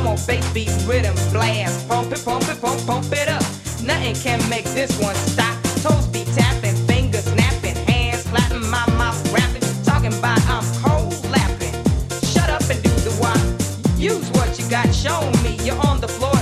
Come on, bass beat, rhythm, blast. Pump it, pump it, pump it up. Nothing can make this one stop. Toes be tapping, fingers snapping, hands clapping, my mouth rapping. Talking about I'm cold laughing. Shut up and do the wop. Use what you got, show me. You're on the floor.